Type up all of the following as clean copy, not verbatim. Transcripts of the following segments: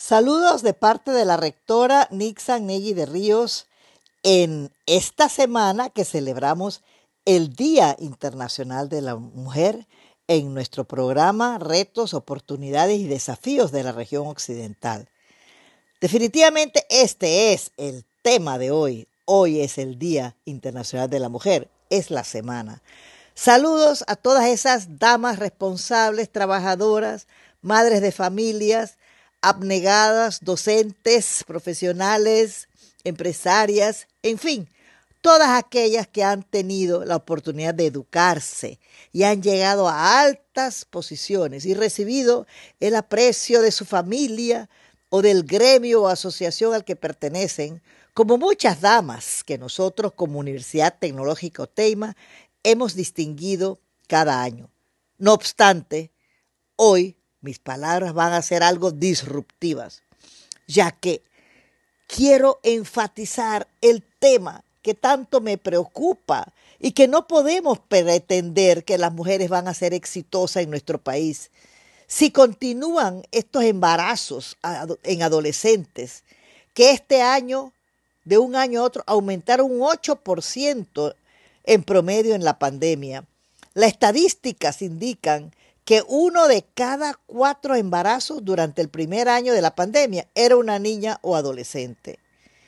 Saludos de parte de la rectora Nixan Negui de Ríos en esta semana que celebramos el Día Internacional de la Mujer en nuestro programa Retos, Oportunidades y Desafíos de la Región Occidental. Definitivamente este es el tema de hoy. Hoy es el Día Internacional de la Mujer, es la semana. Saludos a todas esas damas responsables, trabajadoras, madres de familias, abnegadas, docentes, profesionales, empresarias, en fin, todas aquellas que han tenido la oportunidad de educarse y han llegado a altas posiciones y recibido el aprecio de su familia o del gremio o asociación al que pertenecen, como muchas damas que nosotros como Universidad Tecnológica Oteima hemos distinguido cada año. No obstante, hoy mis palabras van a ser algo disruptivas, ya que quiero enfatizar el tema que tanto me preocupa y que no podemos pretender que las mujeres van a ser exitosas en nuestro país si continúan estos embarazos en adolescentes, que este año, de un año a otro, aumentaron un 8% en promedio en la pandemia. Las estadísticas indican que 1 de cada 4 embarazos durante el primer año de la pandemia era una niña o adolescente.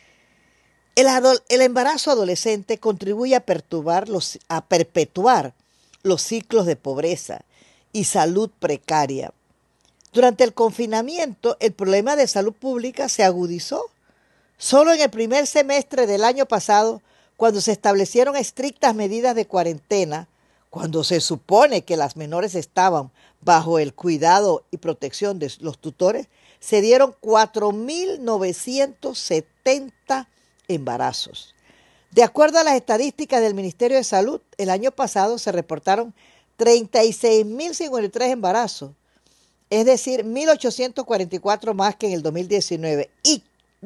El embarazo adolescente contribuye a perpetuar los ciclos de pobreza y salud precaria. Durante el confinamiento, el problema de salud pública se agudizó. Solo en el primer semestre del año pasado, cuando se establecieron estrictas medidas de cuarentena, cuando se supone que las menores estaban bajo el cuidado y protección de los tutores, se dieron 4.970 embarazos. De acuerdo a las estadísticas del Ministerio de Salud, el año pasado se reportaron 36.053 embarazos, es decir, 1.844 más que en el 2019, y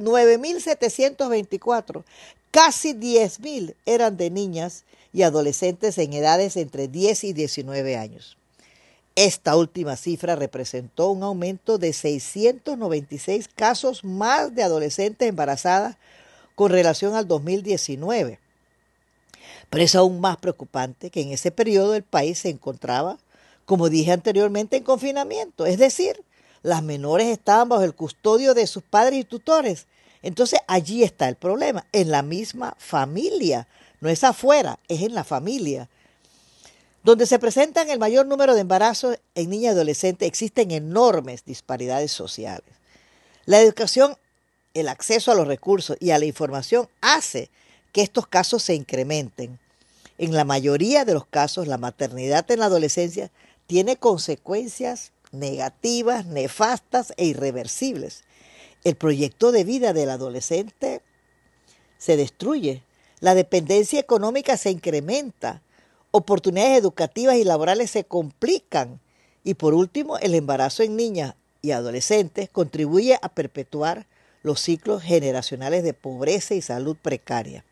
9.724, casi 10.000 eran de niñas y adolescentes en edades entre 10 y 19 años. Esta última cifra representó un aumento de 696 casos más de adolescentes embarazadas con relación al 2019. Pero es aún más preocupante que en ese periodo el país se encontraba, como dije anteriormente, en confinamiento. Es decir, las menores estaban bajo el custodio de sus padres y tutores. Entonces allí está el problema, en la misma familia. No es afuera, es en la familia. Donde se presentan el mayor número de embarazos en niñas y adolescentes, existen enormes disparidades sociales. La educación, el acceso a los recursos y a la información hace que estos casos se incrementen. En la mayoría de los casos, la maternidad en la adolescencia tiene consecuencias negativas, nefastas e irreversibles. El proyecto de vida del adolescente se destruye, la dependencia económica se incrementa, oportunidades educativas y laborales se complican y por último el embarazo en niñas y adolescentes contribuye a perpetuar los ciclos generacionales de pobreza y salud precaria.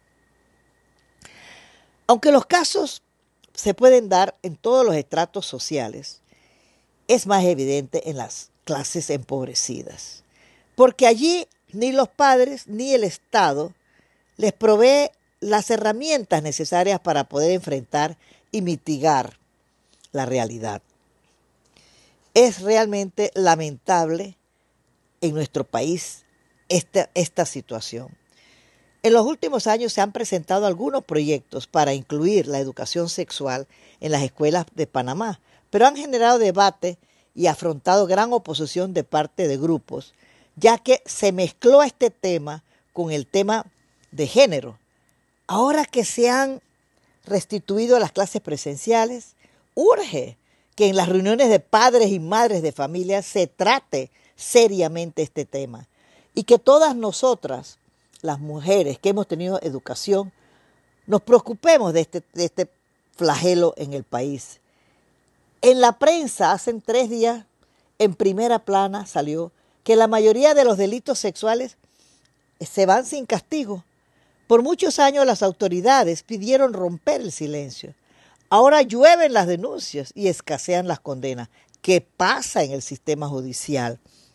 Aunque los casos se pueden dar en todos los estratos sociales, es más evidente en las clases empobrecidas, porque allí ni los padres ni el Estado les provee las herramientas necesarias para poder enfrentar y mitigar la realidad. Es realmente lamentable en nuestro país esta situación. En los últimos años se han presentado algunos proyectos para incluir la educación sexual en las escuelas de Panamá, pero han generado debate y afrontado gran oposición de parte de grupos, ya que se mezcló este tema con el tema de género. Ahora que se han restituido las clases presenciales, urge que en las reuniones de padres y madres de familia se trate seriamente este tema y que todas nosotras, las mujeres que hemos tenido educación, nos preocupemos de este flagelo en el país. En la prensa, hace 3 días, en primera plana salió que la mayoría de los delitos sexuales se van sin castigo. Por muchos años las autoridades pidieron romper el silencio. Ahora llueven las denuncias y escasean las condenas. ¿Qué pasa en el sistema judicial?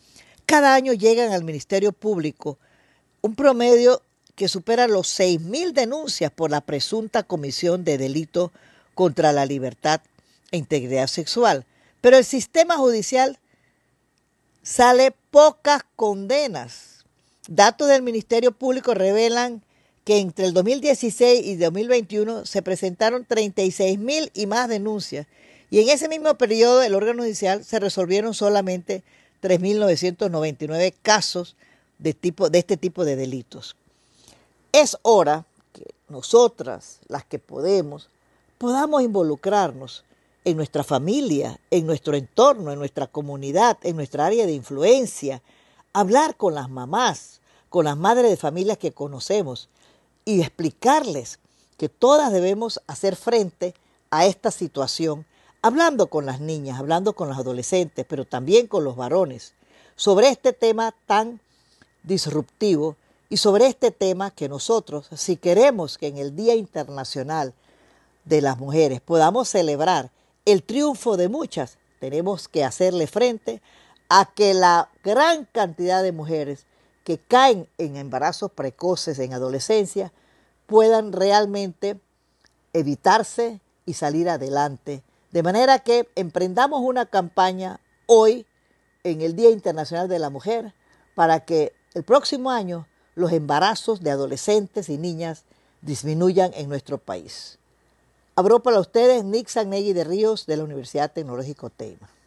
Cada año llegan al Ministerio Público un promedio que supera los 6.000 denuncias por la presunta comisión de delitos contra la libertad e integridad sexual. Pero el sistema judicial sale pocas condenas. Datos del Ministerio Público revelan que entre el 2016 y 2021 se presentaron 36.000 y más denuncias. Y en ese mismo periodo el órgano judicial se resolvieron solamente 3.999 casos de este tipo de delitos. Es hora que nosotras, las que podamos involucrarnos en nuestra familia, en nuestro entorno, en nuestra comunidad, en nuestra área de influencia, hablar con las mamás, con las madres de familias que conocemos y explicarles que todas debemos hacer frente a esta situación, hablando con las niñas, hablando con los adolescentes, pero también con los varones, sobre este tema tan disruptivo y sobre este tema que nosotros, si queremos que en el Día Internacional de las Mujeres podamos celebrar el triunfo de muchas, tenemos que hacerle frente a que la gran cantidad de mujeres que caen en embarazos precoces en adolescencia puedan realmente evitarse y salir adelante. De manera que emprendamos una campaña hoy, en el Día Internacional de la Mujer, para que el próximo año los embarazos de adolescentes y niñas disminuyan en nuestro país. Habló para ustedes Nixan Negui de Ríos de la Universidad Tecnológica Teima.